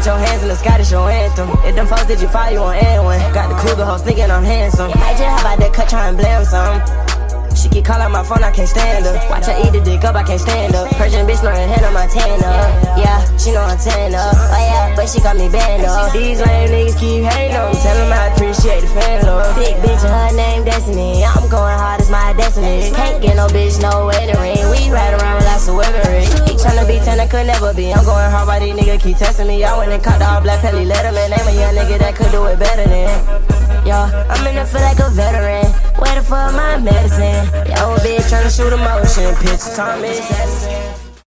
put your hands in the sky, that's your anthem. If them folks did you fire, you on N1. Got the Cougar hoes thinking I'm handsome. I just hop out that cut, try and blame some. She keep calling my phone, I can't stand her. Watch her eat the dick up, I can't stand her. Persian bitch learning Hannah Montana. Yeah, she know I'm tan up. Oh yeah, but she got me banned up. These lame niggas keep hating on me. Tell them I appreciate the fan love. Big bitch and her name Destiny. I'm going hard, it's my destiny. Can't get no bitch, no wedding ring. We ride around with lots of weaponry. He tryna be 10, I could never be. I'm going hard, why these niggas keep testing me. I went and caught the all black Pelly Letterman. Name a young nigga that could do it better than. Yo, I'm in the feel like a veteran. Waiting for my medicine. Yo, bitch tryna shoot a motion. Pitch Thomas Edison.